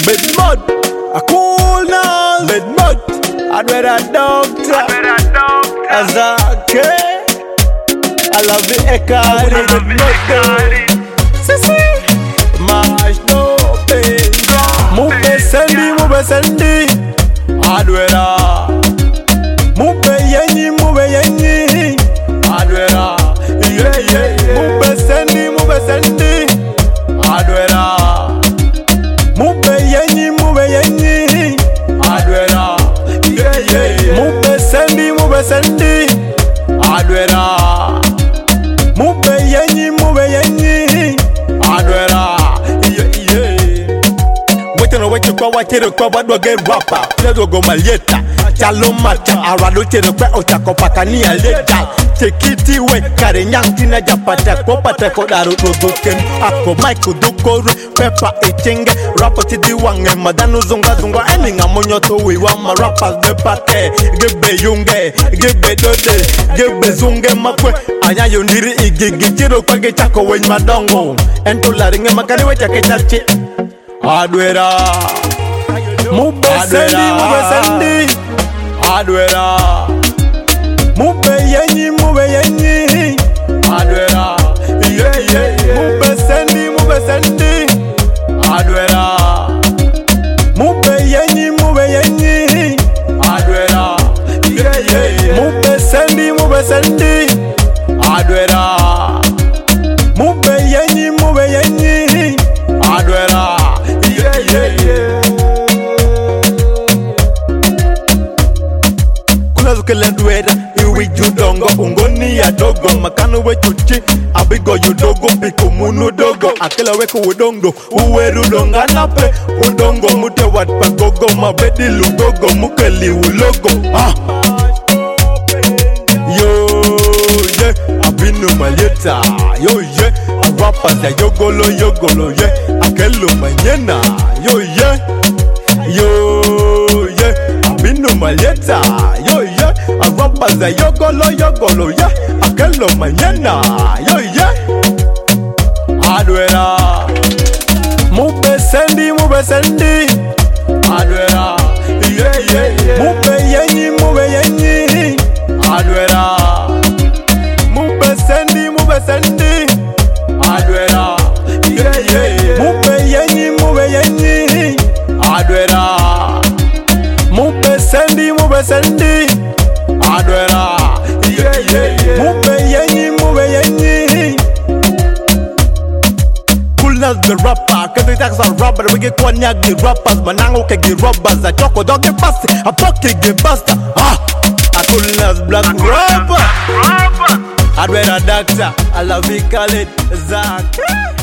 Bed mud, a cool now. Bed mud, I'd wear a doctor. As I care, I love the Ekari. Bed mud, Sisi, mash no pain. Mube sendi, I'd wear a. Mube yenyi, I'd wear a. Yeah. Mube sendi, I'd wear a. Mube yenyi, adwera. Yeah. Mube sendi, adwera. Mube yenyi, adwera. Yeah. Wait kwa wachero kwa wadwa ge rapper. Lezo go malieta. Chalo macha arado chere kwa otakopakania leta. Tekiti we kare nyanti na japata kwa pata kwa daru dodoken. Ako Michael Dukore Peppa Echenge rapper tidi wange madanu zunga eni ngamonyo to we wa ma rappers de pate. Gebe yunge, gebe dode, gebe zunge makwe. Anya yondiri igigi chiro kwa gechako wen madongo. Ento laringe makari we chake chache. Adwera. Mube sendi, adwera. Mube yenyi, adwera. Yeah. Mube sendi, adwera. Mube yenyi, adwera. Yeah. Mube sendi, adwera. Mube yenyi, adwera. Yeah. Kula duera, iwi judongo, ungoni ya dogo, makano we chuchi, abigo yudogo, piku munu dogo, akela weko udongo, uweru donga nape, udongo mute watpa gogo, mabedi lugogo, mukeli ulogo, yeah, abinu malieta, yeah, rappers ya yogolo, yeah, akelo manyena, yeah, abinu malieta, yeah, rappers ya yogolo, yeah, akelo manyena, yeah, adwera. Mube sendi, adwera. Yeah. Mube yenyi, adwera. Mube sendi, adwera. Yeah. Mube yenyi, adwera. Mube sendi, adwera. Yeah. Mube yenyi. Coolness the rapper, cause the tax are rapper. We get one yag the rappers, manango ke the robbers. A choco dog get bust, a pocket get bust. A coolness black rapper. I'd wear a doctor, I love it, call it Zach.